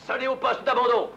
Sonnez au poste d'abandon.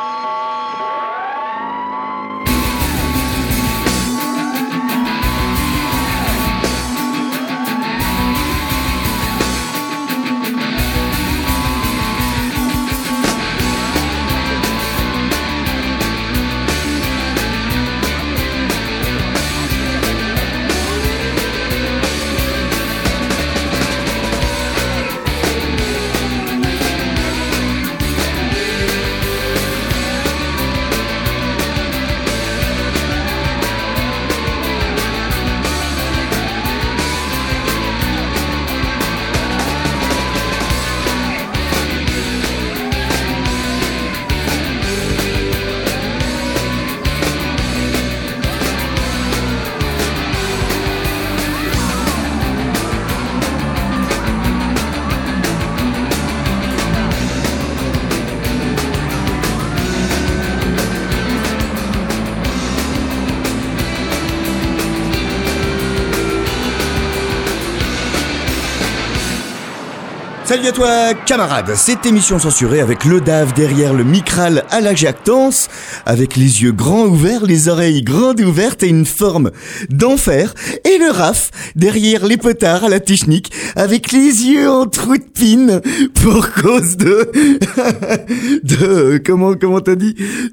Salut à toi camarade, cette émission censurée avec le Dave derrière le Micral à la jactance, avec les yeux grands ouverts, les oreilles grandes ouvertes et une forme d'enfer, et le Raph derrière les potards à la technique, avec les yeux en trou de pine, pour cause comment t'as dit,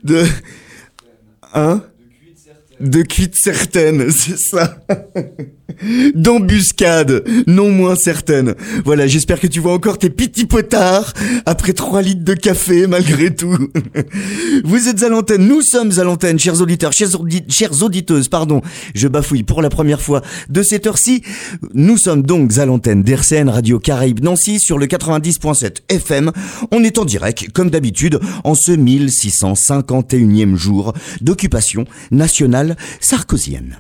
de cuite certaine, c'est ça. D'embuscade, non moins certaine. Voilà, j'espère que tu vois encore tes petits potards après 3 litres de café, malgré tout. Vous êtes à l'antenne, nous sommes à l'antenne, chers auditeurs, chères auditeuses, pardon, je bafouille pour la première fois de cette heure-ci. Nous sommes donc à l'antenne d'RCN Radio Caraïbes Nancy sur le 90.7 FM. On est en direct, comme d'habitude, en ce 1651e jour d'occupation nationale sarkozienne.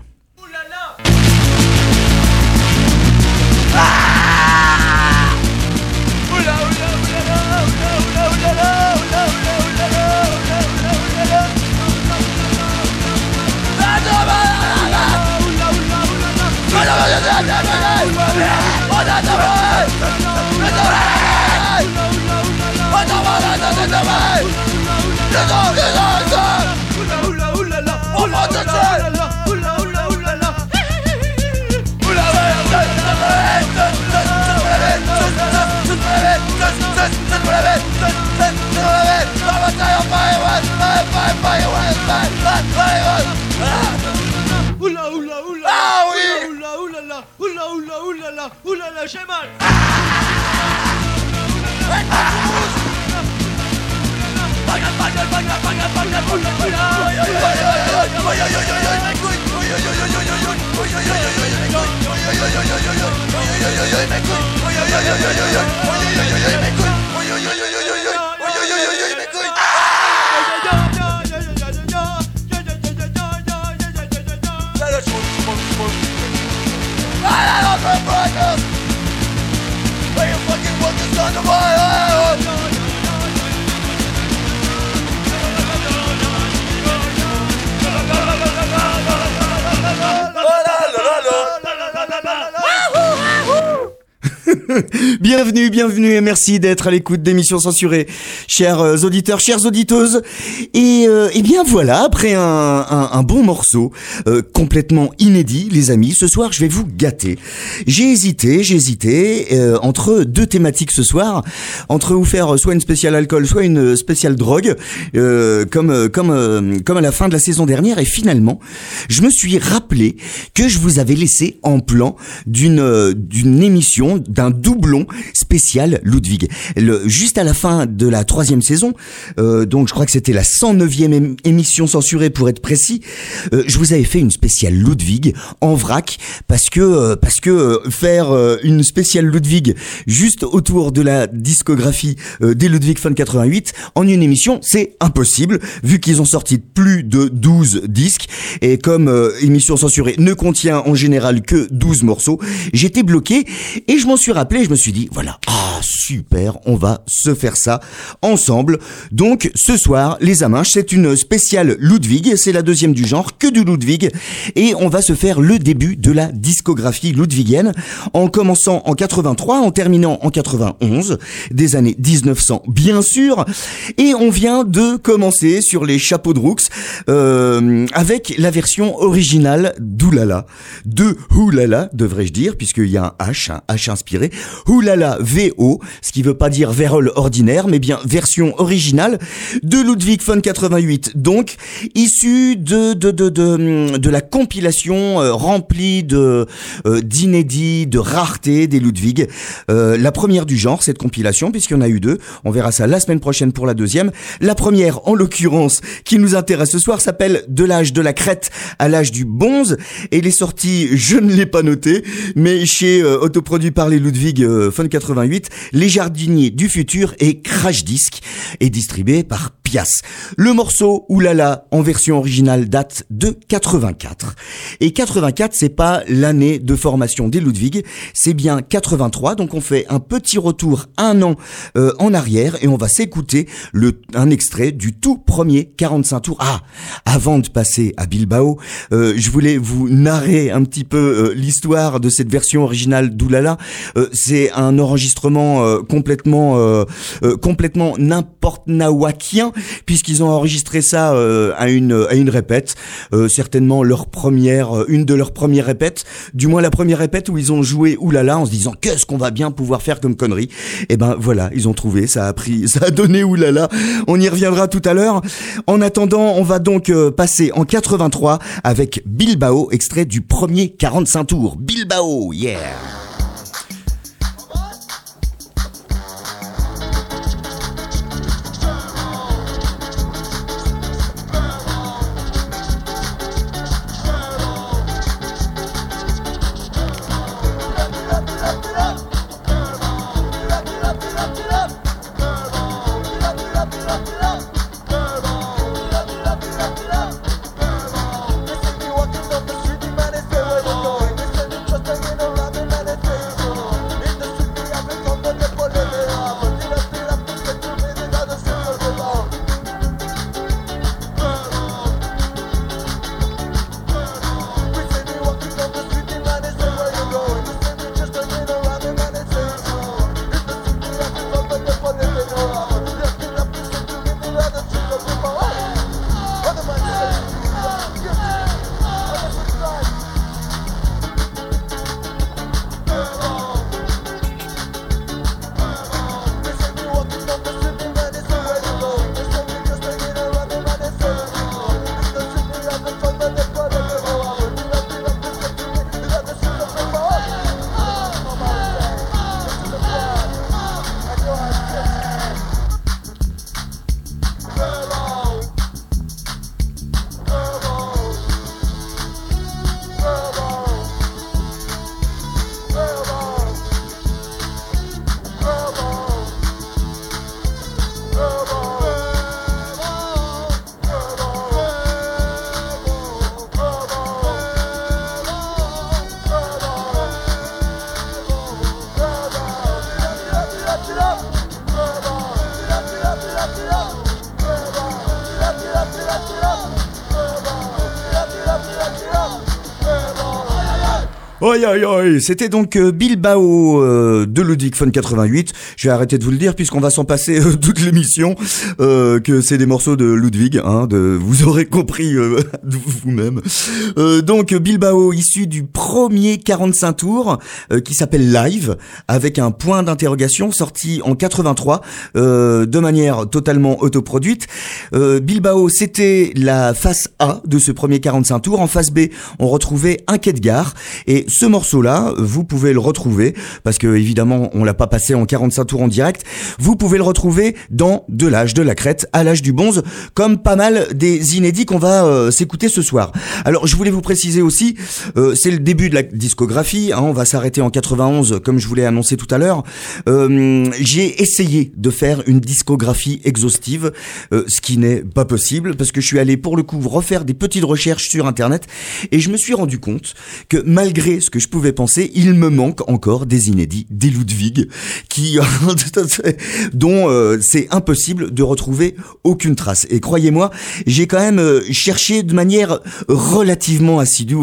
Ah oui! Oulala, j'ai mal! Bienvenue et merci d'être à l'écoute d'émissions censurées, chers auditeurs, chères auditeuses. Et bien voilà, après un bon morceau complètement inédit, les amis, ce soir je vais vous gâter. J'ai hésité entre deux thématiques ce soir, entre vous faire soit une spéciale alcool, soit une spéciale drogue, comme à la fin de la saison dernière. Et finalement, je me suis rappelé que je vous avais laissé en plan d'une émission, d'un doublon spécial Ludwig. Juste à la fin de la 3e saison, donc je crois que c'était la 109e émission censurée pour être précis, je vous avais fait une spéciale Ludwig en vrac parce que faire une spéciale Ludwig juste autour de la discographie des Ludwig Fun 88 en une émission, c'est impossible vu qu'ils ont sorti plus de 12 disques et comme émission censurée ne contient en général que 12 morceaux, j'étais bloqué et je m'en suis rappelé, je me suis dit oui, voilà. Ah, super, on va se faire ça ensemble. Donc, ce soir, les Aminches, c'est une spéciale Ludwig, c'est la deuxième du genre, que du Ludwig, et on va se faire le début de la discographie ludwigienne, en commençant en 83, en terminant en 91, des années 1900 bien sûr, et on vient de commencer sur les chapeaux de roux avec la version originale d'Oulala, de Oulala devrais-je dire, puisqu'il y a un H inspiré, Oulala VO, ce qui veut pas dire vérole ordinaire, mais bien version originale de Ludwig von 88, donc issue de la compilation remplie d'inédits, de raretés des Ludwig, la première du genre, cette compilation, puisqu'il y en a eu deux, on verra ça la semaine prochaine pour la deuxième. La première, en l'occurrence, qui nous intéresse ce soir, s'appelle De l'âge de la crête à l'âge du bonze, et il est sorti, je ne l'ai pas noté, mais chez autoproduit par les Ludwig von 88, Les Jardiniers du Futur et Crash Disc, et distribué par Pias. Le morceau Oulala en version originale date de 84. Et 84, c'est pas l'année de formation des Ludwig, c'est bien 83, donc on fait un petit retour un an en arrière et on va s'écouter un extrait du tout premier 45 tours. Ah, avant de passer à Bilbao, je voulais vous narrer un petit peu l'histoire de cette version originale d'Oulala. C'est un enregistrement complètement n'importe nawakien, puisqu'ils ont enregistré ça à une répète, certainement une de leurs premières répètes, du moins la première répète où ils ont joué Oulala en se disant qu'est-ce qu'on va bien pouvoir faire comme connerie. Et ben voilà, ils ont trouvé, ça a donné Oulala. On y reviendra tout à l'heure. En attendant, on va donc passer en 83 avec Bilbao, extrait du premier 45 tours. Bilbao, yeah. Aïe aïe aïe, c'était donc Bilbao de Ludwig von 88. Je vais arrêter de vous le dire puisqu'on va s'en passer toute l'émission, que c'est des morceaux de Ludwig, vous aurez compris vous-même. Donc Bilbao issu du premier 45 tours qui s'appelle Live, avec un point d'interrogation, sorti en 83 de manière totalement autoproduite. Bilbao, c'était la face A de ce premier 45 tours. En face B, on retrouvait Un quai de gare, et ce morceau-là, vous pouvez le retrouver, parce que évidemment on l'a pas passé en 45 tours en direct, vous pouvez le retrouver dans De l'âge de la crête à l'âge du bonze, comme pas mal des inédits qu'on va s'écouter ce soir. Alors je voulais vous préciser aussi, c'est le début de la discographie, on va s'arrêter en 91 comme je vous l'ai annoncé tout à l'heure. J'ai essayé de faire une discographie exhaustive, ce qui n'est pas possible, parce que je suis allé pour le coup refaire des petites recherches sur internet, et je me suis rendu compte que malgré malgré ce que je pouvais penser, il me manque encore des inédits des Ludwig dont c'est impossible de retrouver aucune trace. Et croyez-moi, j'ai quand même cherché de manière relativement assidue,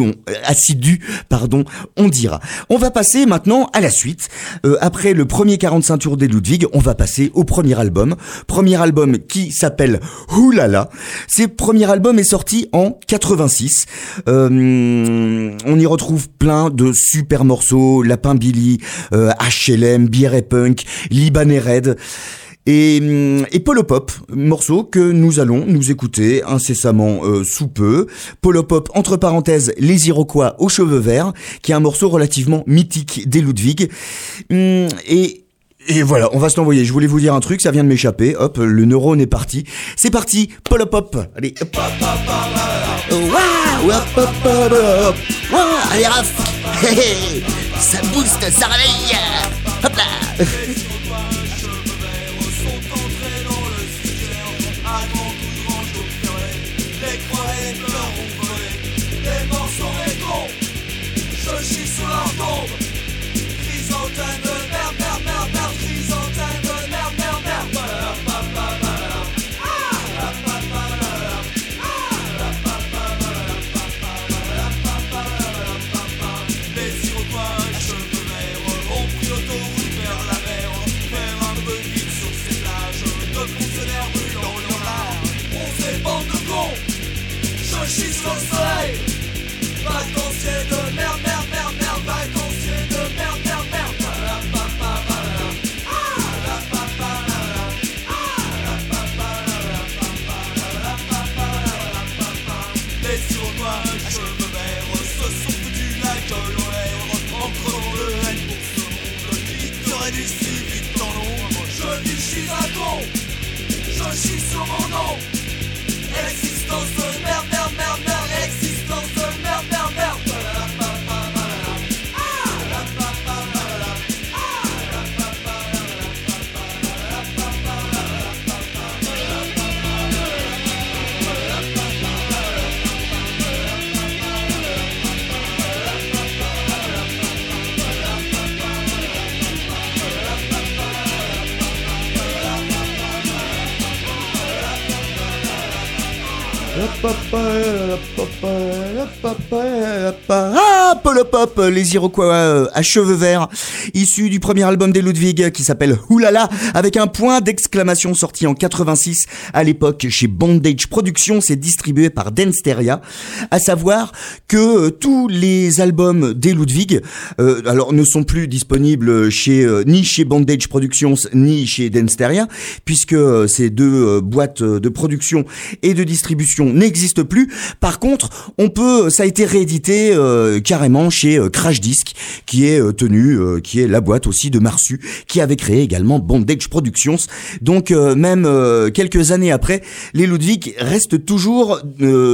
on dira. On va passer maintenant à la suite. Après le premier 45 tours des Ludwig, on va passer au premier album. Premier album qui s'appelle Oulala. Ce premier album est sorti en 86. On y retrouve plein de super morceaux, Lapin Billy, HLM, Bière et Punk, Libanais Red et Polopop, morceau que nous allons nous écouter incessamment sous peu. Polopop, entre parenthèses, Les Iroquois aux cheveux verts, qui est un morceau relativement mythique des Ludwig. Et voilà, on va se l'envoyer. Je voulais vous dire un truc, ça vient de m'échapper. Hop, le neurone est parti. C'est parti, Polopop. Allez, hop. Allez, Raph. Ça booste, ça réveille. Hop là. Ah, Polopop, les Iroquois à cheveux verts, issu du premier album des Ludwig qui s'appelle Oulala, avec un point d'exclamation sorti en 86 à l'époque chez Bondage Productions, c'est distribué par Densteria. À savoir que tous les albums des Ludwig, alors ne sont plus disponibles ni chez Bondage Productions ni chez Densteria, puisque ces deux boîtes de production et de distribution n'existent plus. Par contre, ça a été réédité carrément chez Crash Disc, qui est qui est la boîte aussi de Marsu, qui avait créé également Bondage Productions. Donc même quelques années après, les Ludwig restent toujours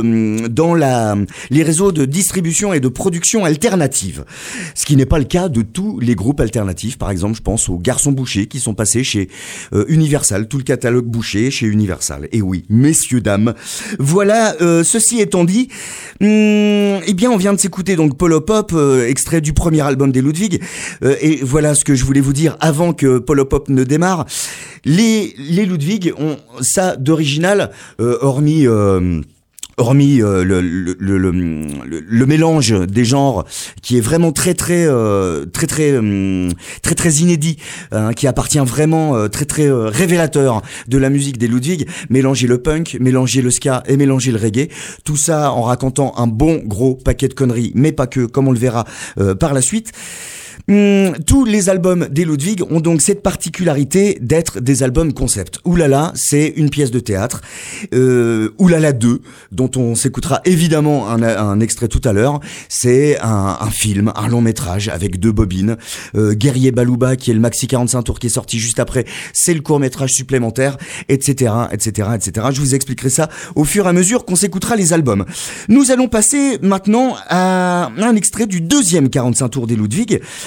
dans les réseaux de distribution et de production alternative. Ce qui n'est pas le cas de tous les groupes alternatifs. Par exemple, je pense aux Garçons Bouchers qui sont passés chez Universal, tout le catalogue Boucher chez Universal. Et oui, messieurs, dames, voilà, ceci étant dit, eh bien on vient de s'écouter donc Polopop, extrait du premier album des Ludwig, et voilà ce que je voulais vous dire avant que Polopop ne démarre. Les Ludwig ont ça d'original, hormis le mélange des genres qui est vraiment très inédit, qui appartient vraiment très révélateur de la musique des Ludwig. Mélanger le punk, mélanger le ska et mélanger le reggae, tout ça en racontant un bon gros paquet de conneries, mais pas que, comme on le verra par la suite. Tous les albums des Ludwig ont donc cette particularité d'être des albums concept. Oulala, c'est une pièce de théâtre. Oulala 2, dont on s'écoutera évidemment un extrait tout à l'heure, c'est un film, un long métrage avec 2 bobines. Guerrier Balouba, qui est le maxi 45 tours qui est sorti juste après, c'est le court métrage supplémentaire, etc., etc., etc. Je vous expliquerai ça au fur et à mesure qu'on s'écoutera les albums. Nous allons passer maintenant à un extrait du deuxième 45 tours des Ludwig,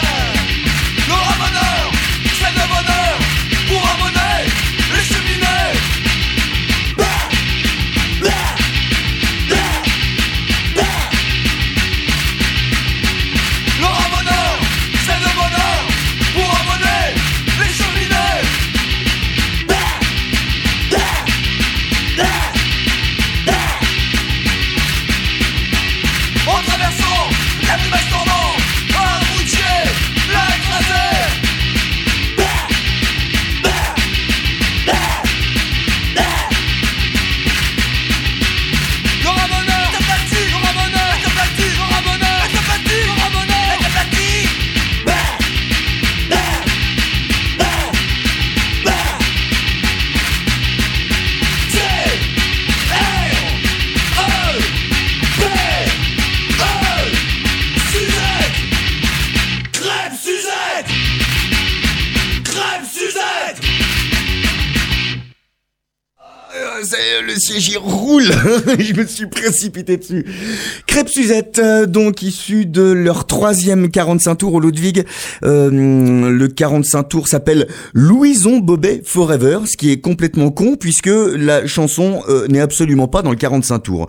le siège il roule. Je me suis précipité dessus. Crêpes Suzette, donc issu de leur 3e 45 tours au Ludwig. Le 45 tours s'appelle Louison Bobet Forever, ce qui est complètement con puisque la chanson n'est absolument pas dans le 45 tours.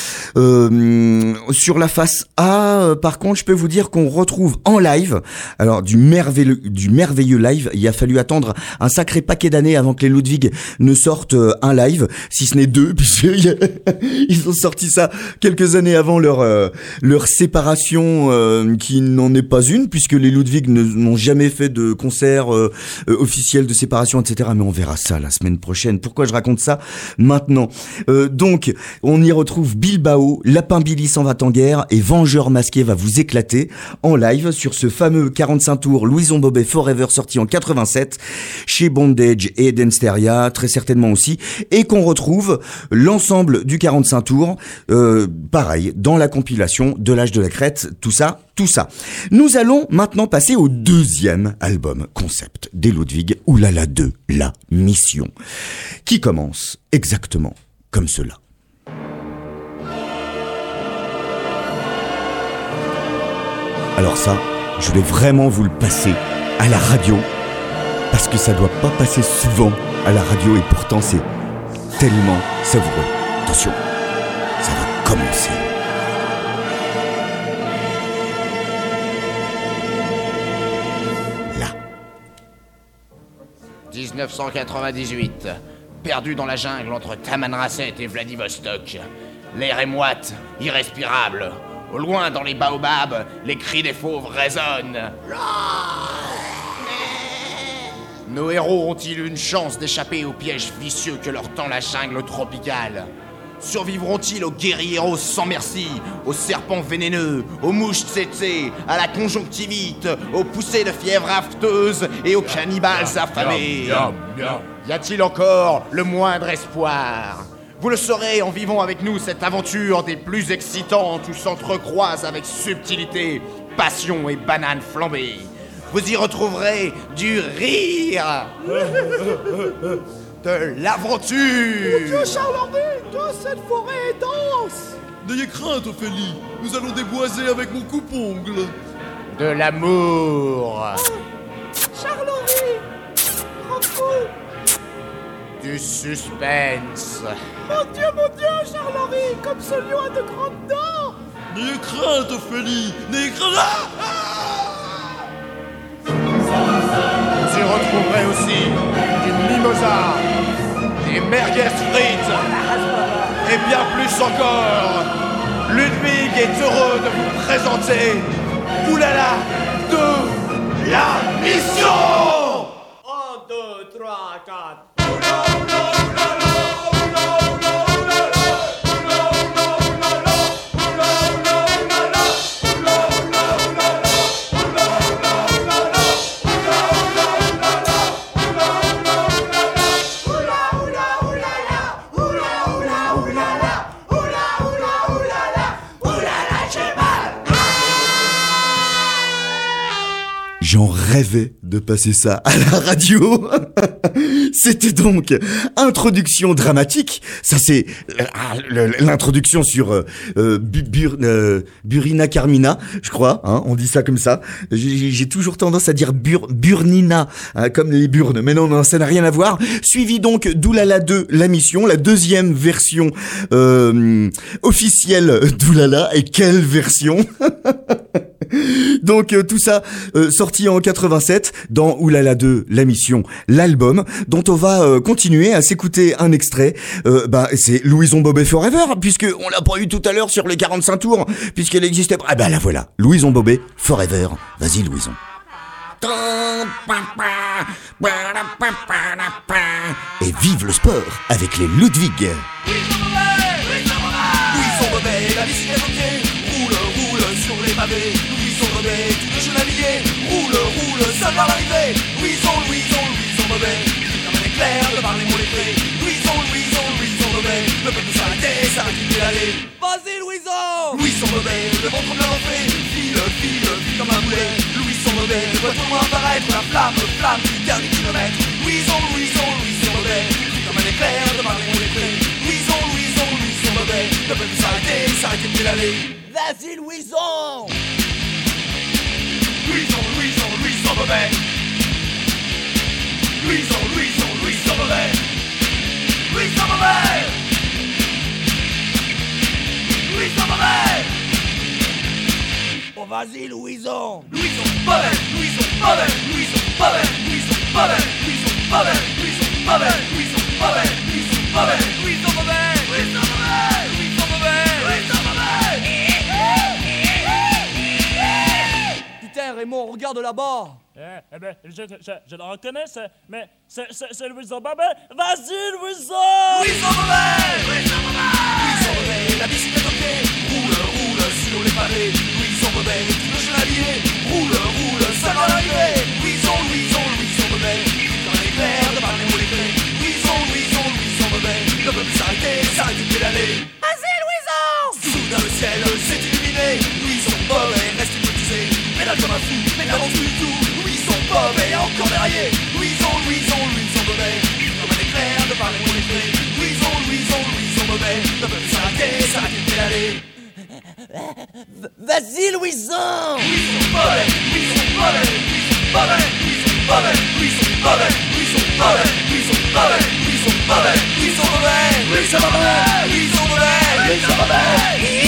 Sur la face A, par contre, je peux vous dire qu'on retrouve en live, alors du merveilleux live. Il a fallu attendre un sacré paquet d'années avant que les Ludwig ne sortent un live, si ce n'est 2, puisqu'ils ont sorti ça quelques années avant leur séparation, qui n'en est pas une, puisque les Ludwig n'ont jamais fait de concert officiel de séparation, etc. Mais on verra ça la semaine prochaine. Pourquoi je raconte ça maintenant? Donc, on y retrouve Bilbao, Lapin Billy s'en va en guerre et Vengeur masqué va vous éclater en live sur ce fameux 45 tours Louison Bobet Forever sorti en 87 chez Bondage et Densteria, très certainement aussi, et qu'on retrouve l'ensemble du 45 tours, pareil, dans la compilation de l'âge de la crête, tout ça. Nous allons maintenant passer au 2e album concept des Ludwig, Oulala 2, la mission, qui commence exactement comme cela. Alors ça, je voulais vraiment vous le passer à la radio, parce que ça doit pas passer souvent à la radio et pourtant c'est tellement savoureux. Attention, ça va commencer. Là. 1998. Perdu dans la jungle entre Tamanrasset et Vladivostok. L'air est moite, irrespirable. Au loin, dans les baobabs, les cris des fauves résonnent. Nos héros ont-ils une chance d'échapper aux pièges vicieux que leur tend la jungle tropicale? Survivront-ils aux guérilleros sans merci, aux serpents vénéneux, aux mouches tsetse, à la conjonctivite, aux poussées de fièvre afteuse et aux cannibales affamés? Y a-t-il encore le moindre espoir? Vous le saurez en vivant avec nous cette aventure des plus excitantes où s'entrecroisent avec subtilité, passion et banane flambée. Vous y retrouverez du rire, de l'aventure. Mon Dieu, Charles-Henri, toute cette forêt est dense. N'ayez crainte, Ophélie, nous allons déboiser avec mon coupe-ongle. De l'amour. Charles-Henri, prends-vous. Du suspense. Mon Dieu, Charles-Henri, comme ce lion a de grandes dents. N'ayez crainte, Ophélie, n'ayez crainte. Vous y retrouverez aussi du mimosa, des merguez frites et bien plus encore. Ludwig est heureux de vous présenter Oulala 2, la mission. 1, 2, 3, 4. J'en rêvais de passer ça à la radio. C'était donc introduction dramatique. Ça c'est l'introduction sur Burina Carmina, je crois. Hein, on dit ça comme ça. J'ai toujours tendance à dire Burnina, hein, comme les burnes. Mais non, ça n'a rien à voir. Suivi donc d'Oulala 2, la mission, la deuxième version officielle d'Oulala. Et quelle version! Donc tout ça sorti en 87 dans Oulala 2, la mission, l'album dont on va continuer à s'écouter un extrait. C'est Louison Bobet Forever, puisque on l'a pas eu tout à l'heure sur les 45 tours, puisqu'elle existait. Ah bah là voilà, Louison Bobet Forever. Vas-y Louison. Et vive le sport avec les Ludwig. Louison Bobet, la mission est montée. Roule sur les pavés. Louison Bobet, tous les jeux navigués. Roule, seul vers l'arrivée. Louison Bobet, comme un éclair devant les mots lettrés. Louison Bobet, le peuple s'arrêter, ça va quitter l'allée. Vas-y Louison Bobet, le ventre bien enflé. File comme un boulet. Louison Bobet, le voit tout loin apparaître. La flamme du dernier kilomètre. Louison Bobet, comme un éclair devant les mots lettrés. quitter l'allée. Vas-y, Louison. Louison Bobet. Louison Bobet. Louison Bobet. Louison Bobet. Oh, vas-y, Louison. Louison Bobet. Louison Bobet. Louison Bobet. Louison Bobet. Louison Bobet. Louison Bobet. Louison Bobet. Louison Bobet. Louison Bobet. Louison Bobet. Louison Bobet. Louison Bobet. Putain, Raymond, regarde là-bas. Eh ben, je le reconnais, mais c'est Louison Bobet. Vas-y, Louison! Louison Bobet. Louison Bobet. La bicyclette au pied. Roule sur les pavés. Louison Bobet, tout le chevalier. Roule, ça va l'arrivée. Louison Bobet. Dans l'éclair, de par les mots les clés. Louison Bobet. Ne peut plus s'arrêter de pédaler. Vas-y, Louison. Soudain le ciel s'est illuminé. Louison Bobet reste hypnotisé. Pédale comme un fou, mais n'avance plus du tout. Louison Bobet encore derrière. Louison Bobet. Comme un éclair, de par les mots les clés. Louison Bobet. Ne peut plus s'arrêter de pédaler. Vas-y, Louison. Louison Bobet. Louison Bobet. Louison Bobet. Louison Bobet. Louison Bobet. Louison Bobet. Louison Bobet. Louison Bobet. Louison Bobet. Louison Bobet. Louison Bobet.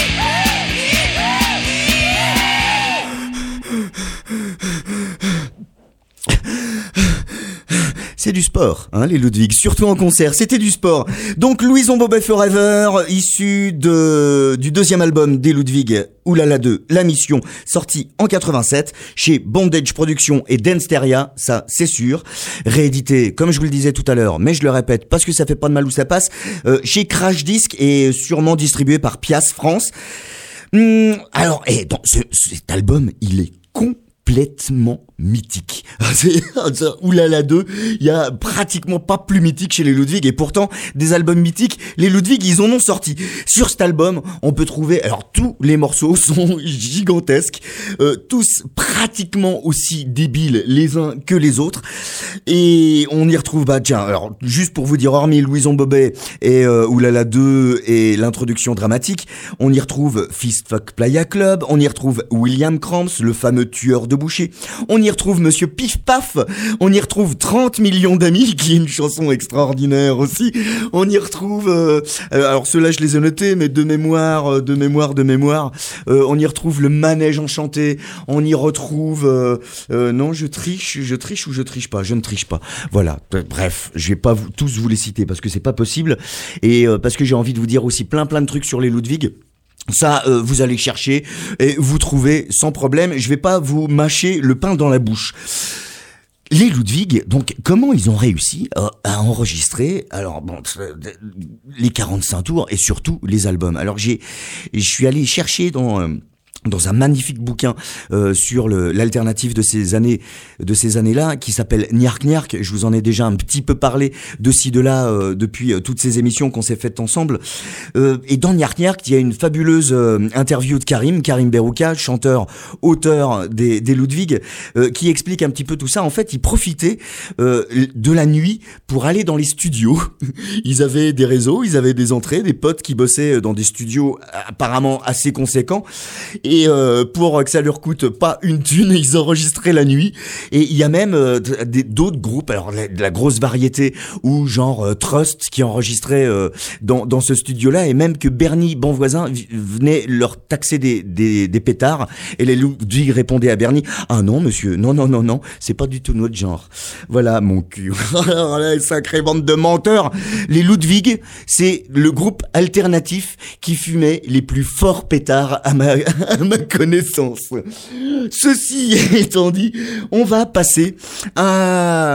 C'est du sport, hein, les Ludwig, surtout en concert, c'était du sport. Donc Louison Bobet Forever, issu du deuxième album des Ludwig, Oulala 2, La Mission, sorti en 87, chez Bondage Productions et Dansteria, ça c'est sûr. Réédité, comme je vous le disais tout à l'heure, mais je le répète, parce que ça fait pas de mal où ça passe, chez Crash Disc et sûrement distribué par Pias France. Alors, donc, cet album, il est complètement mythique. Oulala 2, il y a pratiquement pas plus mythique chez les Ludwig, et pourtant des albums mythiques, les Ludwig ils en ont sorti. Sur cet album, on peut trouver, alors tous les morceaux sont gigantesques, tous pratiquement aussi débiles les uns que les autres, et on y retrouve, alors juste pour vous dire, hormis Louison Bobet et Oulala 2 et l'introduction dramatique, on y retrouve Fist Fuck Playa Club, on y retrouve William Cramps, le fameux tueur de boucher, on y retrouve Monsieur Pif Paf, on y retrouve 30 millions d'amis, qui est une chanson extraordinaire aussi, on y retrouve, alors ceux-là je les ai notés, mais de mémoire, on y retrouve le Manège Enchanté, on y retrouve, non je triche ou je triche pas, je ne triche pas, voilà, bref, je vais pas tous vous les citer parce que c'est pas possible, et parce que j'ai envie de vous dire aussi plein de trucs sur les Ludwig. Ça, vous allez chercher et vous trouvez sans problème. Je vais pas vous mâcher le pain dans la bouche. Les Ludwig, donc, comment ils ont réussi à enregistrer, alors bon, les 45 tours et surtout les albums. Alors je suis allé chercher dans un magnifique bouquin sur l'alternative de ces années-là, qui s'appelle Niark Niark. Je vous en ai déjà un petit peu parlé de ci de là depuis toutes ces émissions qu'on s'est faites ensemble. Et dans Niark Niark, il y a une fabuleuse interview de Karim Berouka, chanteur, auteur des Ludwig, qui explique un petit peu tout ça. En fait, ils profitaient de la nuit pour aller dans les studios. Ils avaient des réseaux, ils avaient des entrées, des potes qui bossaient dans des studios apparemment assez conséquents. Et pour que ça leur coûte pas une thune, ils enregistraient la nuit. Et il y a même d'autres groupes, alors de la grosse variété, ou genre Trust qui enregistrait dans ce studio-là, et même que Bernie Bonvoisin venait leur taxer des pétards, et les Ludwig répondaient à Bernie: ah non monsieur, non, c'est pas du tout notre genre. Voilà mon cul. Sacrée bande de menteurs. Les Ludwig, c'est le groupe alternatif qui fumait les plus forts pétards à ma connaissance. Ceci étant dit, on va passer à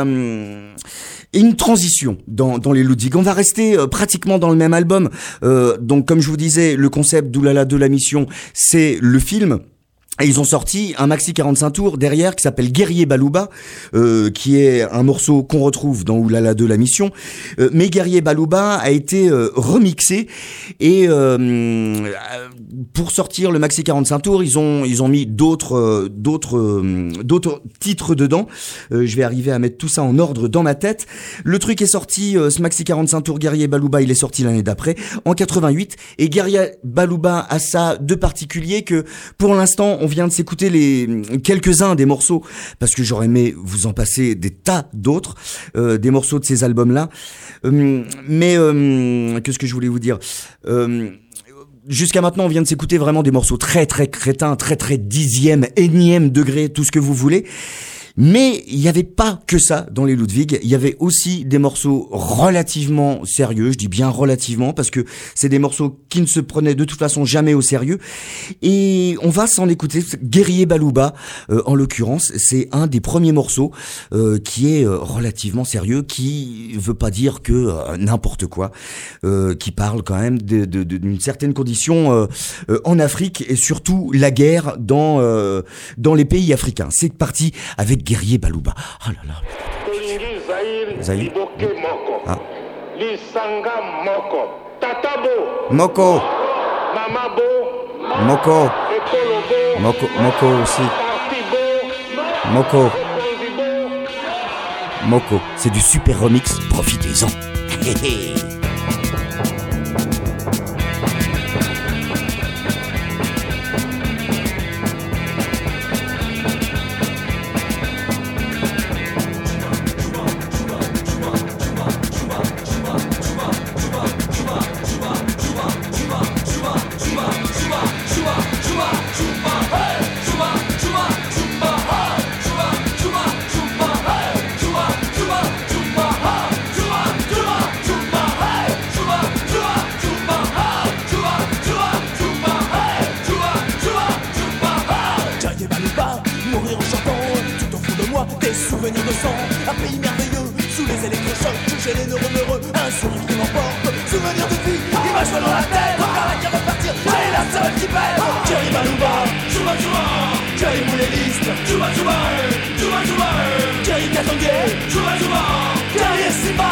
une transition dans les Ludwig. On va rester pratiquement dans le même album. Donc comme je vous disais, le concept d'Oulala de La Mission, c'est le film. Et ils ont sorti un maxi 45 tours derrière qui s'appelle Guerrier Balouba, qui est un morceau qu'on retrouve dans Oulala 2 la mission. Mais Guerrier Balouba a été remixé et pour sortir le maxi 45 tours, ils ont mis d'autres titres dedans. Je vais arriver à mettre tout ça en ordre dans ma tête. Le truc est sorti, ce maxi 45 tours Guerrier Balouba, il est sorti l'année d'après, en 88. Et Guerrier Balouba a ça de particulier que pour l'instant on vient de s'écouter quelques-uns des morceaux parce que j'aurais aimé vous en passer des tas d'autres, des morceaux de ces albums-là. Mais qu'est-ce que je voulais vous dire? Jusqu'à maintenant, on vient de s'écouter vraiment des morceaux très très crétins, très très dixième, énième degré, tout ce que vous voulez. Mais il n'y avait pas que ça dans les Ludwig, il y avait aussi des morceaux relativement sérieux, je dis bien relativement, parce que c'est des morceaux qui ne se prenaient de toute façon jamais au sérieux. Et on va s'en écouter, Guerrier Balouba, en l'occurrence, c'est un des premiers morceaux qui est relativement sérieux, qui veut pas dire que n'importe quoi, qui parle quand même d'une certaine condition en Afrique, et surtout la guerre dans les pays africains. C'est parti avec Guerrier Balouba. Oh là là. Zahir. Ah. Moko. Moko. Moko aussi. Moko. C'est du super remix. Profitez-en. Souvenirs de sang, un pays merveilleux, sous les électrochocs, j'ai les neurones heureux, un sourire qui m'emporte, souvenirs de vie, images dans la tête, regarde la guerre repartir, j'ai la seule qui pète. Guerrier Balouba, Chouba Chouba, Guerrier Mouléliste, Chouba Chouba, Chouba Chouba, Guerrier Katangé, Chouba Chouba, Guerrier Simba.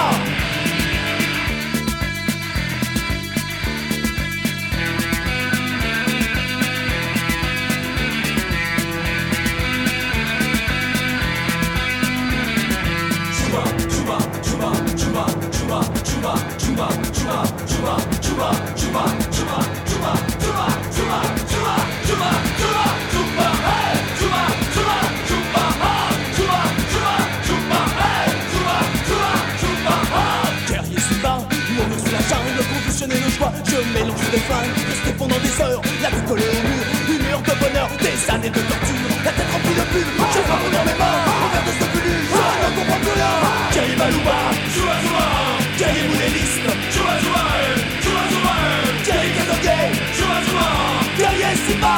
Je mélange les flingues, rester pendant des heures, la tête collée au mur, une heure de bonheur, des années de torture, la tête remplie de bulles, je frappe dans mes mains, au verre de ce pullu, je ne comprends plus rien. Guerrier Balouba, Chouba Chouba, Guerrier Mouléliste, Chouba Chouba, Chouba Chouba, Guerrier Katangé, Chouba Chouba, Guerrier Simba.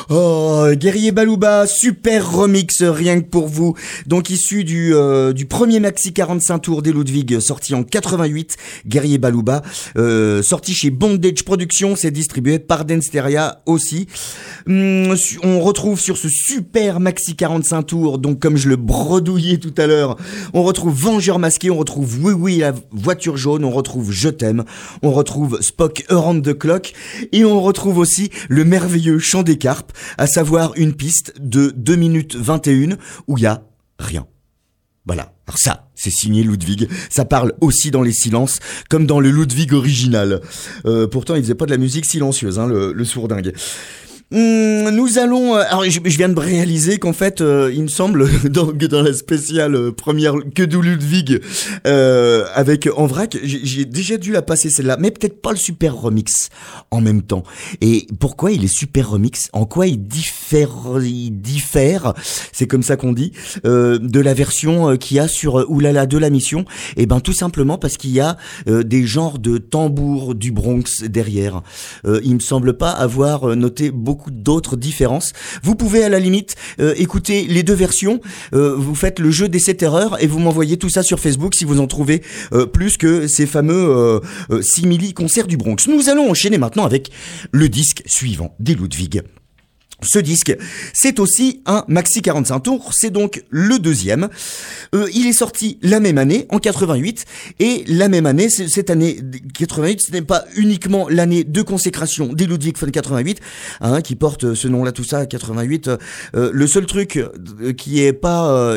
Oh, Guerrier Balouba, super remix rien que pour vous. Donc issu du premier maxi 45 tours des Ludwig, sorti en 88, Guerrier Balouba, sorti chez Bondage Productions, c'est distribué par Densteria aussi. On retrouve sur ce super maxi 45 tours, donc comme je le bredouillais tout à l'heure, on retrouve Vengeur masqué, on retrouve Oui Oui la voiture jaune, on retrouve Je t'aime, on retrouve Spock Around the Clock, et on retrouve aussi le merveilleux Chant des Carpes, à savoir une piste de 2 minutes 21 où il y a rien. Voilà. Alors ça, c'est signé Ludwig. Ça parle aussi dans les silences, comme dans le Ludwig original. Pourtant, il faisait pas de la musique silencieuse, hein, le sourdingue. Nous allons... alors, je viens de réaliser qu'en fait, il me semble, dans la spéciale première que de Ludwig, avec En Vrac, j'ai déjà dû la passer celle-là, mais peut-être pas le super remix en même temps. Et pourquoi il est super remix? En quoi il diffère, c'est comme ça qu'on dit, de la version qu'il y a sur Oulala de la mission? Et ben tout simplement parce qu'il y a des genres de tambours du Bronx derrière. Il me semble pas avoir noté beaucoup d'autres différences. Vous pouvez à la limite écouter les deux versions, vous faites le jeu des 7 erreurs et vous m'envoyez tout ça sur Facebook si vous en trouvez plus que ces fameux simili concerts du Bronx. Nous allons enchaîner maintenant avec le disque suivant des Ludwig. Ce disque, c'est aussi un maxi 45 tours, c'est donc le deuxième. Il est sorti la même année, en 88, et la même année, cette année 88, ce n'est pas uniquement l'année de consécration des Ludwig von 88, hein, qui porte ce nom-là, tout ça, 88. Le seul truc qui est pas,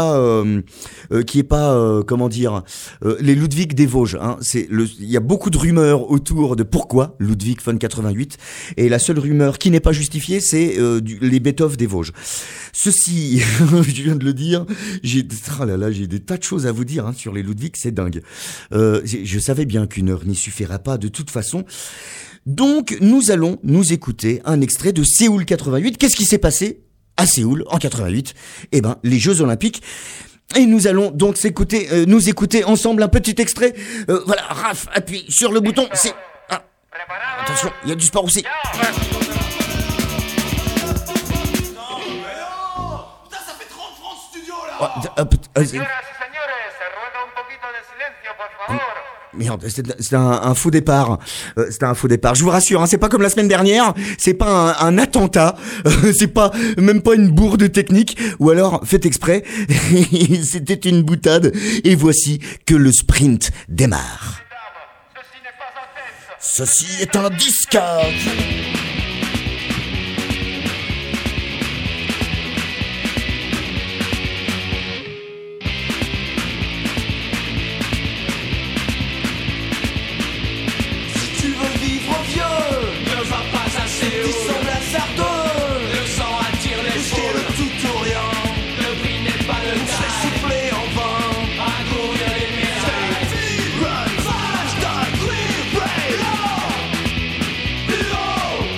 comment dire, les Ludwig des Vosges, hein, il y a beaucoup de rumeurs autour de pourquoi Ludwig von 88, et la seule rumeur qui n'est pas justifiée, c'est les Beethoven des Vosges. Ceci, je viens de le dire, j'ai des tas de choses à vous dire, hein, sur les Ludwig, c'est dingue. Je savais bien qu'une heure n'y suffira pas de toute façon. Donc, nous allons nous écouter un extrait de Séoul 88. Qu'est-ce qui s'est passé à Séoul en 88? Eh ben, les Jeux Olympiques. Et nous allons donc nous écouter ensemble un petit extrait. Voilà, Raph, appuie sur le bouton. C'est... Ah, attention, il y a du sport aussi. Merde, c'était un faux départ. C'était un faux départ. Je vous rassure, hein, c'est pas comme la semaine dernière. C'est pas un attentat. C'est pas même pas une bourde technique. Ou alors faites exprès. C'était une boutade. Et voici que le sprint démarre. Ceci est un disque. Plus haut,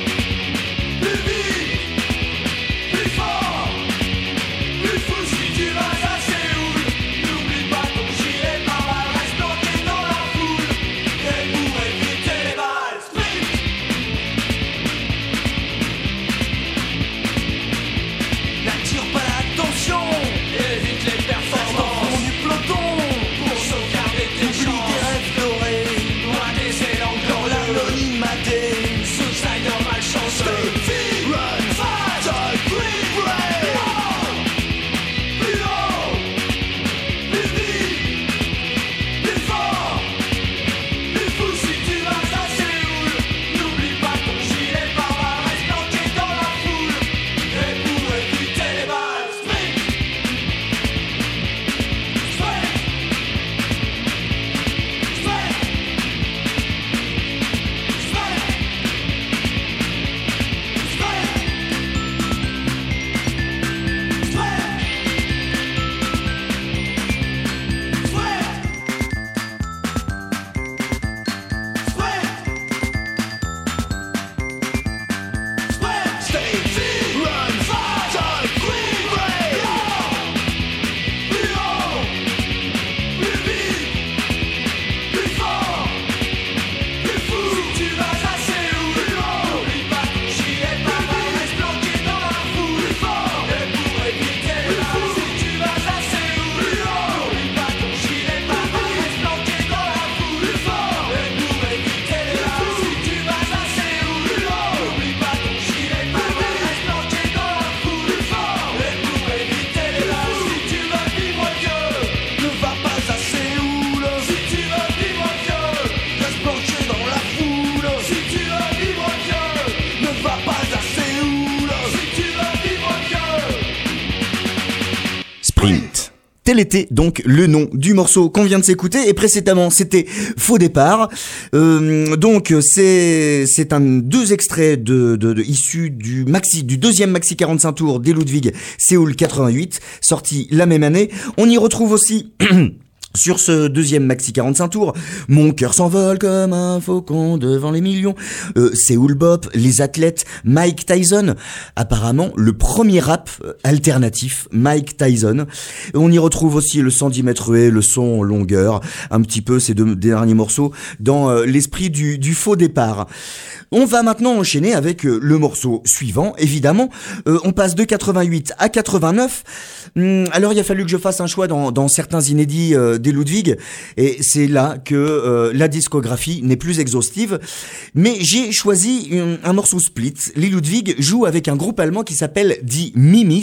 Sprint. Tel était donc le nom du morceau qu'on vient de s'écouter, et précédemment c'était Faux Départ. Donc c'est deux extraits issus du deuxième maxi 45 tours des Ludwig Séoul 88, sorti la même année. On y retrouve aussi sur ce deuxième maxi 45 tours, Mon cœur s'envole comme un faucon devant les millions, Séoul Bop, Les Athlètes, Mike Tyson, apparemment le premier rap alternatif, Mike Tyson. On y retrouve aussi le 110 mètres haies, le son en longueur, un petit peu ces deux derniers morceaux dans l'esprit du Faux Départ. On va maintenant enchaîner avec le morceau suivant, évidemment. On passe de 88 à 89. Alors il a fallu que je fasse un choix dans certains inédits des Ludwig, et c'est là que la discographie n'est plus exhaustive. Mais j'ai choisi un morceau split. Les Ludwig jouent avec un groupe allemand qui s'appelle Die Mimis.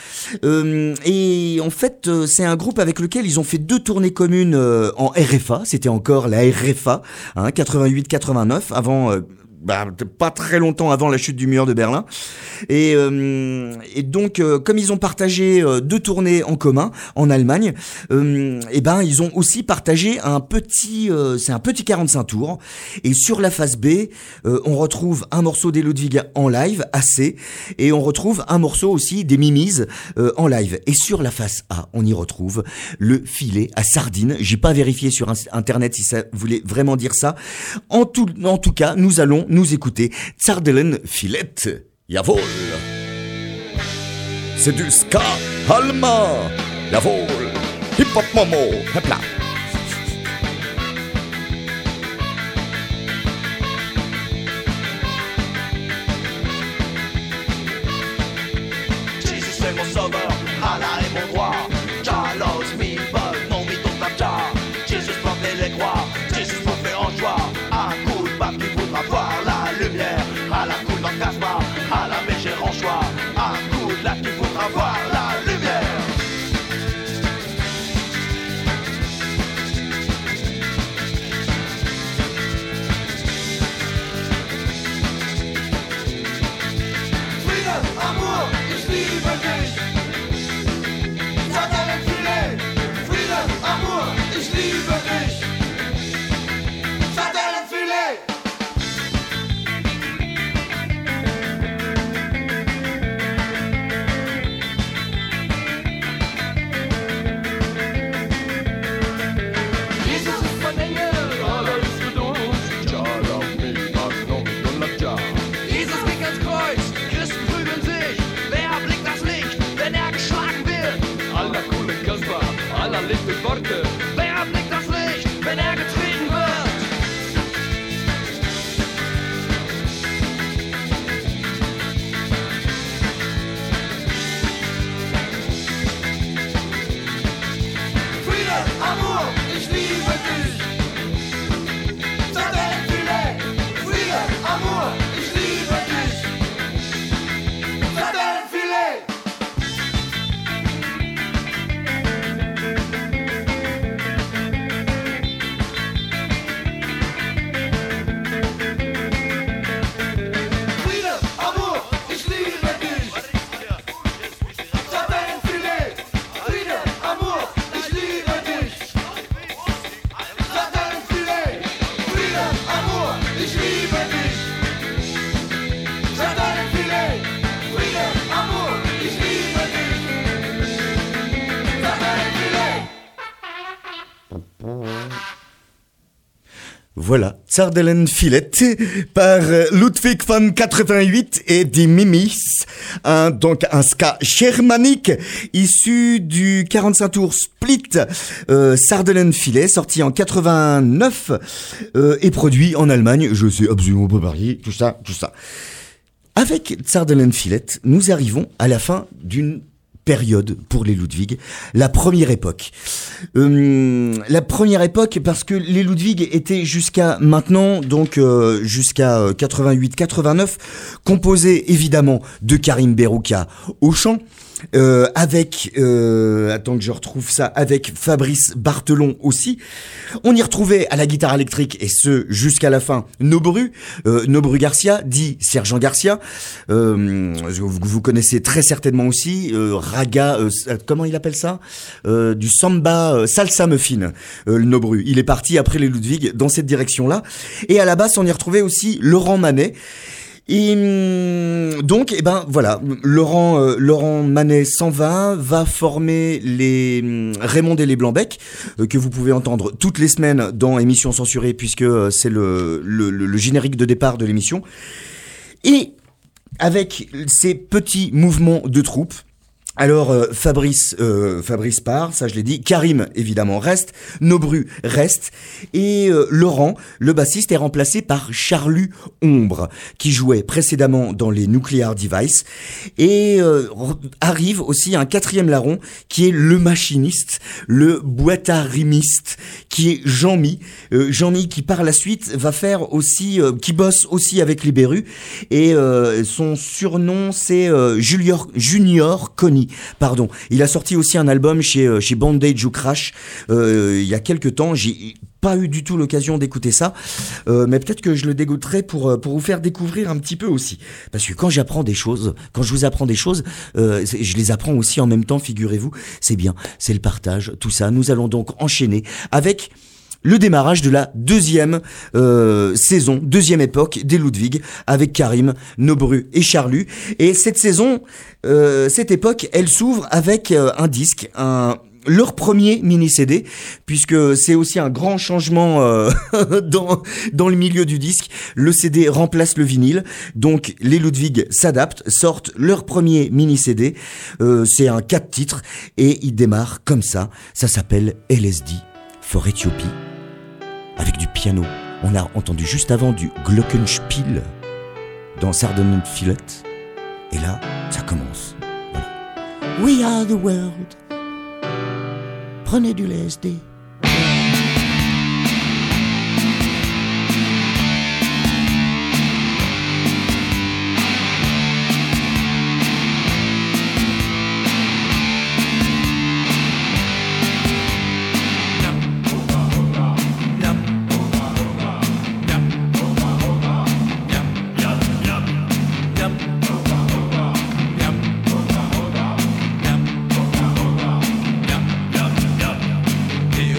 Et en fait, c'est un groupe avec lequel ils ont fait 2 tournées communes en RFA. C'était encore la RFA, 88-89, avant... pas très longtemps avant la chute du mur de Berlin. Et donc, comme ils ont partagé 2 tournées en commun en Allemagne, ils ont aussi partagé un petit 45 tours. Et sur la face B, on retrouve un morceau des Ludwig en live, AC, et on retrouve un morceau aussi des Mimis en live. Et sur la face A, on y retrouve le filet à sardines. J'ai pas vérifié sur internet si ça voulait vraiment dire ça. En tout cas, nous allons nous écouter Zardelenfilet. Jawohl. C'est du ska allemand. Jawohl. Hip hop momo. Hop là. Jesus est mon sauveur, Allah est mon roi. Jah loves me, but non me don't have Jah. Jesus plantait les croix, Jesus m'a fait en joie. Un coup de balle qui voudra voir la lumière. À la coule dans le casse-bar, à la mégère en joie. Un coup de latte qui voudra voir la lumière. Friede, amour, ich liebe dich. Zardelenfilet. Friede, amour, ich liebe dich. Zardelenfilet. Jesus ist mein Engel, Allah ist mit uns. Jah loves me, but no me don't love Jah. Jesus ging ans Kreuz, Christen prügeln sich. Wer erblickt das Licht, wenn er geschlagen wird? Allah coole Kasper, Allah lebt mit Worte. Wer erblickt das Licht, wenn er getrieben wird? Friede, Amour, ich liebe dich. Zardelenfilet. Friede, Amour, ich liebe dich. Zardelenfilet. Friede, Amour, ich liebe dich. Zardelenfilet. Friede, Amour, ich liebe dich. Zardelenfilet. Friede, Amour, ich liebe dich. Zardelenfilet. Friede, Amour, ich liebe dich. Zardelenfilet. Voilà, Zardelenfilet par Ludwig van 88 et Die Mimis, donc un ska germanique issu du 45 tours split Zardelenfilet, sorti en 89 et produit en Allemagne. Je sais absolument pas parler, tout ça. Avec Zardelenfilet, nous arrivons à la fin d'une période pour les Ludwig, la première époque. La première époque parce que les Ludwig étaient jusqu'à maintenant, donc jusqu'à 88-89, composés évidemment de Karim Berouka au chant, avec attends que je retrouve ça, avec Fabrice Barthelon aussi. On y retrouvait à la guitare électrique, et ce jusqu'à la fin, Nobru Garcia, dit Sergent Garcia, vous connaissez très certainement aussi, raga, comment il appelle ça, du samba, salsa muffin, le Nobru. Il est parti après les Ludwig dans cette direction-là. Et à la basse, on y retrouvait aussi Laurent Manet. Et donc, voilà, Laurent Manet s'en va former les Raymond et les Blanc-Bec, que vous pouvez entendre toutes les semaines dans Émission Censurée, puisque c'est le générique de départ de l'émission. Et avec ces petits mouvements de troupe, alors Fabrice part, ça je l'ai dit, Karim évidemment reste, Nobru reste, et Laurent, le bassiste, est remplacé par Charlu Ombre, qui jouait précédemment dans les Nuclear Device, et arrive aussi un quatrième larron qui est le machiniste, le boîtarimiste, qui est Jean-Mi, qui par la suite va faire aussi, qui bosse aussi avec les Berus, et son surnom c'est Junior Connie. Pardon, il a sorti aussi un album chez Bandage ou Crash il y a quelques temps. J'ai pas eu du tout l'occasion d'écouter ça, mais peut-être que je le dégoûterai pour vous faire découvrir un petit peu aussi. Parce que quand je vous apprends des choses, je les apprends aussi en même temps, figurez-vous. C'est bien, c'est le partage, tout ça. Nous allons donc enchaîner avec le démarrage de la deuxième saison, deuxième époque des Ludwig, avec Karim, Nobru et Charlu. Et cette saison, cette époque, elle s'ouvre avec un disque, leur premier mini-CD, puisque c'est aussi un grand changement dans le milieu du disque. Le CD remplace le vinyle, donc les Ludwig s'adaptent, sortent leur premier mini-CD. C'est un 4 titres, et il démarre comme ça. Ça s'appelle LSD for Ethiopie. Avec du piano. On a entendu juste avant du Glockenspiel dans Sardenenfilet. Et là, ça commence. Voilà. We are the world. Prenez du LSD. Here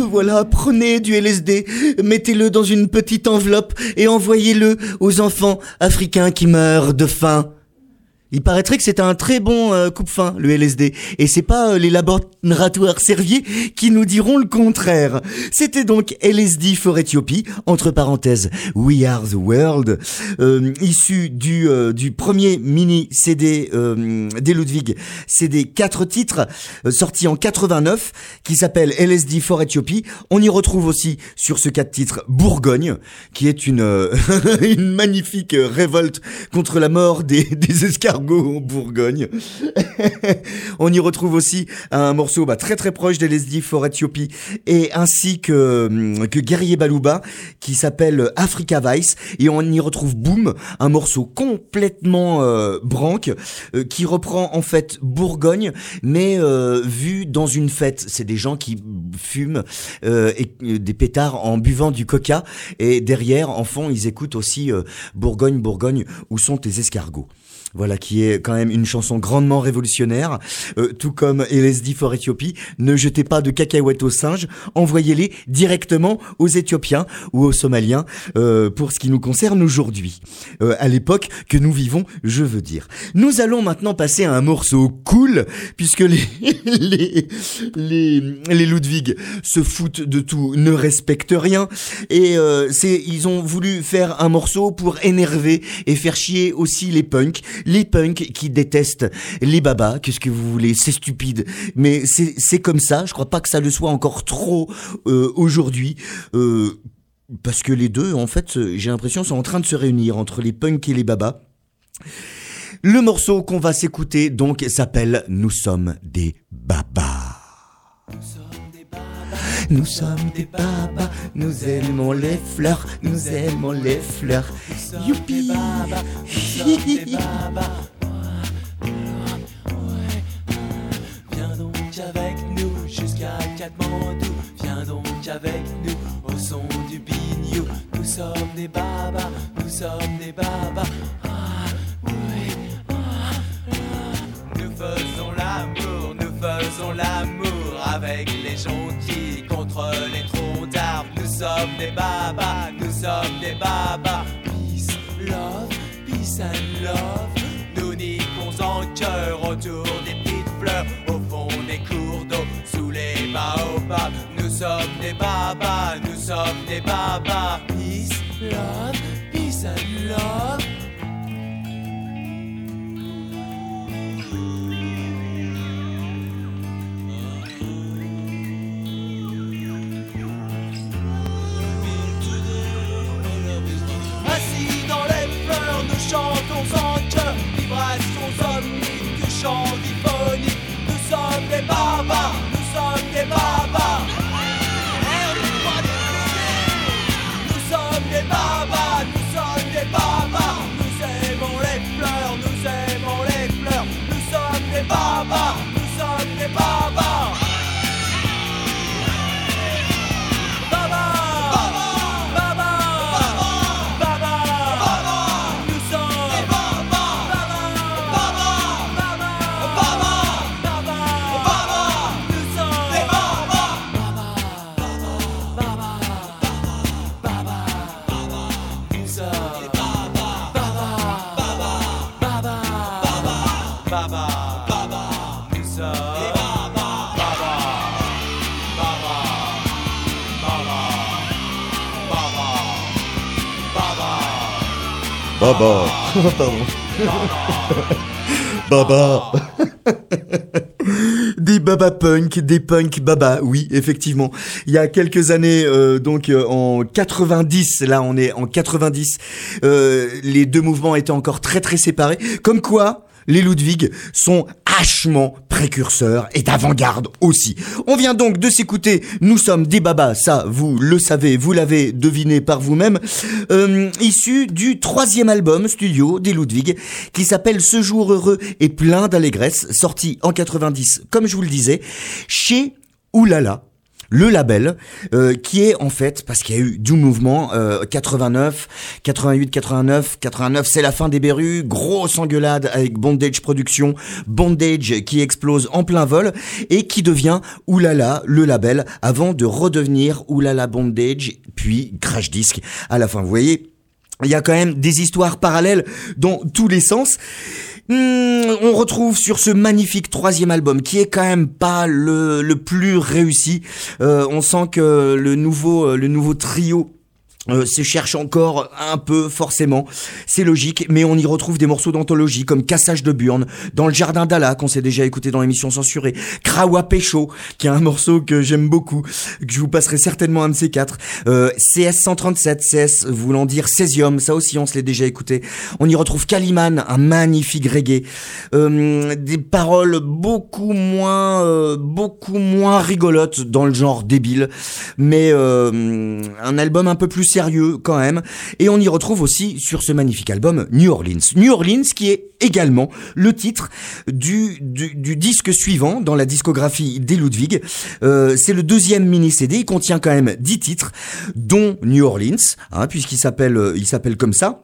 Voilà, prenez du LSD, mettez-le dans une petite enveloppe et envoyez-le aux enfants africains qui meurent de faim. Il paraîtrait que c'est un très bon coupe-faim, le LSD. Et c'est pas les laboratoires Servier qui nous diront le contraire. C'était donc LSD for Ethiopie, entre parenthèses, We Are the World, issu du premier mini-CD des Ludwig. CD 4 titres, sorti en 89, qui s'appelle LSD for Ethiopie. On y retrouve aussi, sur ce 4 titres, Bourgogne, qui est une magnifique révolte contre la mort des escargots en Bourgogne. On y retrouve aussi un morceau très très proche d'LSD for Ethiopie et ainsi que Guerrier Balouba qui s'appelle Africa Vice, et on y retrouve Boom, un morceau complètement branque qui reprend en fait Bourgogne mais vu dans une fête. C'est des gens qui fument et des pétards en buvant du coca, et derrière en fond ils écoutent aussi Bourgogne, Bourgogne, où sont tes escargots. Voilà, qui est quand même une chanson grandement révolutionnaire, tout comme LSD for Ethiopie. Ne jetez pas de cacahuètes aux singes, envoyez-les directement aux Éthiopiens ou aux Somaliens, pour ce qui nous concerne aujourd'hui. À l'époque que nous vivons, je veux dire. Nous allons maintenant passer à un morceau cool, puisque les Ludwig se foutent de tout, ne respectent rien, et ils ont voulu faire un morceau pour énerver et faire chier aussi les punks. Les punks qui détestent les babas, qu'est-ce que vous voulez, c'est stupide, mais c'est comme ça. Je crois pas que ça le soit encore trop aujourd'hui, parce que les deux, en fait, j'ai l'impression, sont en train de se réunir entre les punks et les babas. Le morceau qu'on va s'écouter, donc, s'appelle « Nous sommes des babas ». Nous sommes des babas, nous aimons les fleurs, nous aimons les fleurs. Youpi! Viens donc avec nous jusqu'à Katmandou. Viens donc avec nous au son du biniou. Nous sommes des babas, nous sommes des babas. Nous faisons l'amour avec les gentils contre les troncs d'arbres. Nous sommes des babas, nous sommes des babas. Peace and love. Nous niquons en cœur autour des petites fleurs, au fond des cours d'eau, sous les baobabs. Nous sommes des babas, nous sommes des babas. Peace and love. Chantons en chœur, vibrations somniques du chant diphonique. Nous sommes des babas, nous sommes des babas. Nous sommes des babas, nous sommes des babas. Nous aimons les fleurs, nous aimons les fleurs. Nous sommes des babas, nous sommes des babas. Baba. Pardon. Baba. Des baba punk, des punk baba, oui, effectivement. Il y a quelques années, en 90, là on est en 90, les deux mouvements étaient encore très très séparés. Comme quoi, les Ludwig sont hachement précurseurs et d'avant-garde aussi. On vient donc de s'écouter Nous sommes des babas, ça vous le savez, vous l'avez deviné par vous-même, issu du 3e album studio des Ludwig qui s'appelle Ce jour heureux et plein d'allégresse, sorti en 90, comme je vous le disais, chez Oulala. le label, qui est en fait, parce qu'il y a eu du mouvement, 89, 88, 89, c'est la fin des Berus, grosse engueulade avec Bondage Productions, Bondage qui explose en plein vol et qui devient Oulala le label avant de redevenir Oulala Bondage puis Crash Disc à la fin. Vous voyez, il y a quand même des histoires parallèles dans tous les sens. On retrouve sur ce magnifique 3e album qui est quand même pas le plus réussi. On sent que le nouveau trio se cherche encore un peu, forcément, c'est logique, mais on y retrouve des morceaux d'anthologie comme Cassage de Burn, Dans le jardin d'Allah qu'on s'est déjà écouté dans l'émission censurée, Krawa Pécho qui est un morceau que j'aime beaucoup, que je vous passerai certainement un de ces quatre, CS 137, CS voulant dire Césium, ça aussi on se l'est déjà écouté. On y retrouve Kaliman, un magnifique reggae, des paroles beaucoup moins rigolotes dans le genre débile, mais un album un peu plus sérieux quand même. Et on y retrouve aussi sur ce magnifique album New Orleans qui est également le titre du disque suivant dans la discographie des Ludwig. C'est le 2e mini CD, il contient quand même 10 titres dont New Orleans, puisqu'il s'appelle comme ça.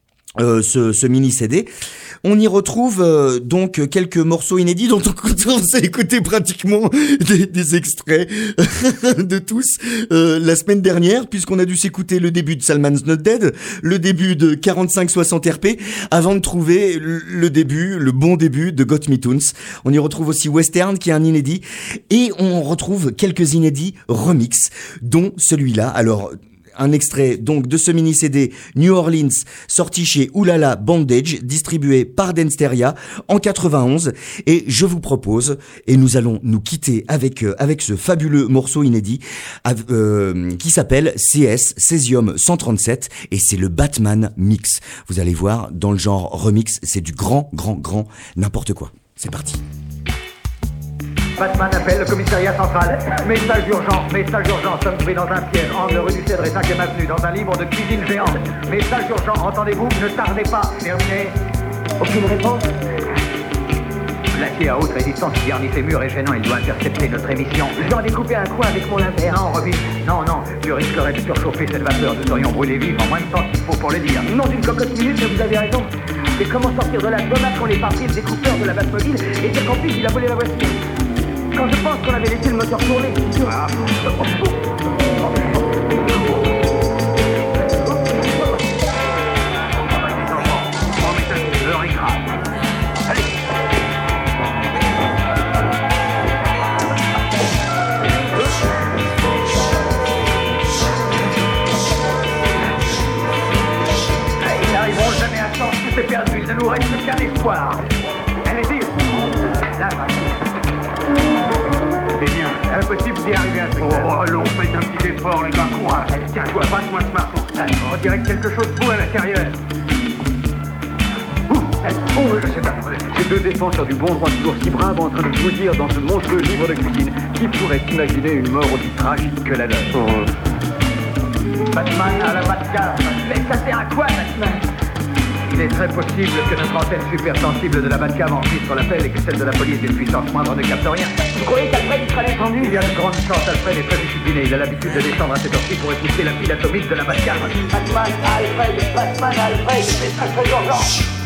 Ce mini CD, on y retrouve donc quelques morceaux inédits dont on s'est écouté pratiquement des extraits de tous la semaine dernière, puisqu'on a dû s'écouter le début de Salman's Not Dead, le début de 4560 RP, avant de trouver le bon début de Got Me Tunes. On y retrouve aussi Western qui est un inédit, et on retrouve quelques inédits remix, dont celui-là. Alors, un extrait donc de ce mini CD New Orleans, sorti chez Oulala Bondage, distribué par Densteria en 91, et je vous propose, et nous allons nous quitter avec ce fabuleux morceau inédit qui s'appelle CS Césium 137, et c'est le Batman Mix. Vous allez voir, dans le genre remix, c'est du grand n'importe quoi. C'est parti. Batman appelle le commissariat central. Message urgent, sommes pris dans un piège. Angle rue du Cèdre et 5e avenue, dans un livre de cuisine géante. Message urgent, entendez-vous? Ne tardez pas. Terminé. Aucune réponse? L'acier à haute résistance qui garnit ses murs est gênant, il doit intercepter notre émission. Je dois découper un coin avec mon laser. Non, Robin, non, tu risquerais de surchauffer cette vapeur. Nous serions brûlés vifs en moins de temps qu'il faut pour le dire. Non, d'une cocotte minute, mais vous avez raison. Et comment sortir de la dommage qu'on est parti le découpeur de la Batmobile et dire qu'en plus il a volé la voiture? Quand je pense qu'on avait laissé le moteur tourner. L'heure est grave. Allez. Ils n'arriveront jamais à temps, tout est perdu, il ne nous reste qu'un espoir. Allez-y. Là, c'est bien, impossible d'y arriver à ce moment. Oh, allons, faites un petit effort, les gars, courage. Tiens-toi, passe-moi ce marteau. On dirait que quelque chose boue à l'intérieur. Je sais pas. Ces deux défenseurs du bon droit toujours si braves en train de bouillir dans ce monstrueux livre de cuisine. Qui pourrait imaginer une mort aussi tragique que la leur? Batman à la Batcave. Mais ça sert à quoi, Batman? Il est très possible que notre antenne supersensible de la Batcave enregistre l'appel et que celle de la police d'une puissance moindre ne capte rien. Vous croyez qu'Alfred sera défendu? Il y a de grandes chances, Alfred est très discipliné. Il a l'habitude de descendre à cette heure-ci pour écouter la pile atomique de la Batcave. Batman, Alfred, c'est très très urgent.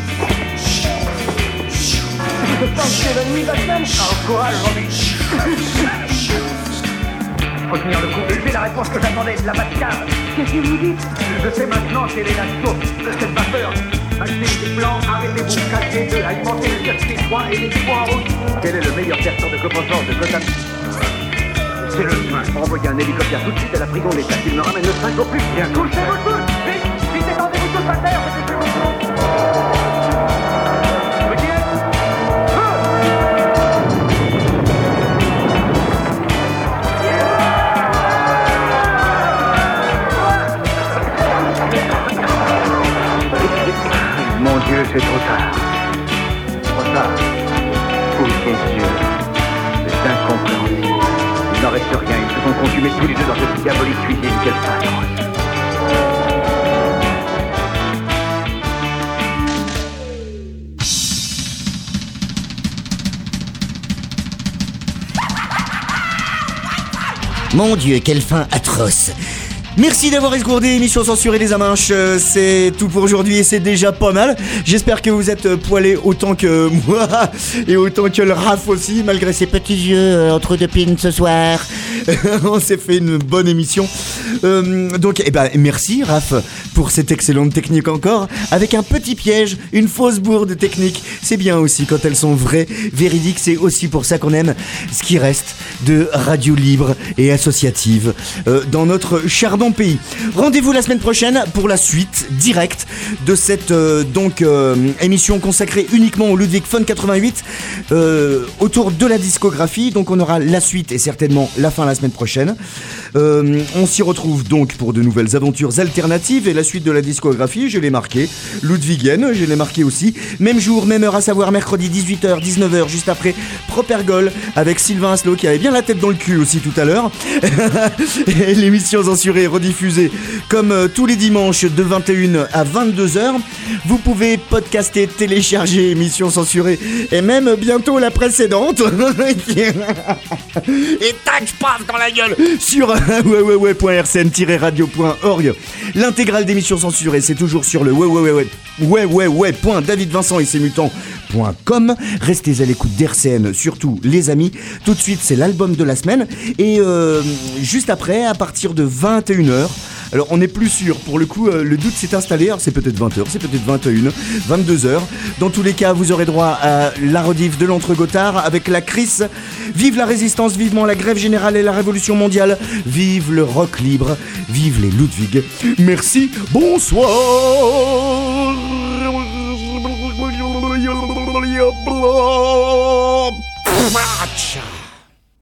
Je sens que c'est l'ennemi, Batman. Courage, Robin. Faut tenir le coup. Et c'est la réponse que j'attendais de la Batcave. Qu'est-ce que vous dites? Je sais maintenant quelle est la source de cette vapeur. Achetez des plans, arrêtez-vous, cachez-deux, alimentez le circuit 3 et les points en route. Quel est le meilleur perçeur de coffre-fort de Gotham? C'est le mien. Envoyez un hélicoptère tout de suite à la prison d'État. Il me ramène le 5 au plus. Bien, touchez-vous tous. Vite, étendez-vous tous à terre. Mon Dieu, c'est trop tard. Trop tard. Oh mon Dieu. C'est incompréhensible. Il n'en reste rien. Ils se sont consumés tous les deux dans cette diabolique cuisine. Quelle fin atroce. Mon Dieu, quelle fin atroce. Merci d'avoir esgourdé émission censurée les Amanches, c'est tout pour aujourd'hui et c'est déjà pas mal. J'espère que vous êtes poilés autant que moi et autant que le Raph aussi, malgré ses petits yeux entre deux pins ce soir. On s'est fait une bonne émission. Donc, merci Raph pour cette excellente technique encore, avec un petit piège, une fausse bourde technique. C'est bien aussi quand elles sont vraies, véridiques, c'est aussi pour ça qu'on aime ce qui reste de radio libre et associative dans notre chardon pays. Rendez-vous la semaine prochaine pour la suite directe de cette émission consacrée uniquement au Ludwig Fun 88 autour de la discographie. Donc on aura la suite et certainement la fin la semaine prochaine. On s'y retrouve donc pour de nouvelles aventures alternatives et la suite de la discographie, je l'ai marqué. Ludwigienne, je l'ai marqué aussi. Même jour, même heure, à savoir mercredi 18h, 19h, juste après Propergol avec Sylvain Aslo qui avait bien la tête dans le cul aussi tout à l'heure. Et l'émission censurée rediffusée comme tous les dimanches de 21 à 22h. Vous pouvez podcaster, télécharger émission censurée et même bientôt la précédente. Et tac, je passe dans la gueule sur www.rcn-radio.org. L'intégrale d'émissions censurées, c'est toujours sur le www.davidvincent-et-ses-mutants.com. Restez à l'écoute d'RCN, surtout les amis. Tout de suite, c'est l'album de la semaine. Et juste après, à partir de 21h, alors on n'est plus sûr, pour le coup le doute s'est installé, alors c'est peut-être 20h, c'est peut-être 21, 22h. Dans tous les cas, vous aurez droit à la rediff de l'Entre-Gothard avec la Chris. Vive la résistance, vivement la grève générale et la révolution mondiale. Vive le rock libre, vive les Ludwig. Merci, bonsoir. Ciao.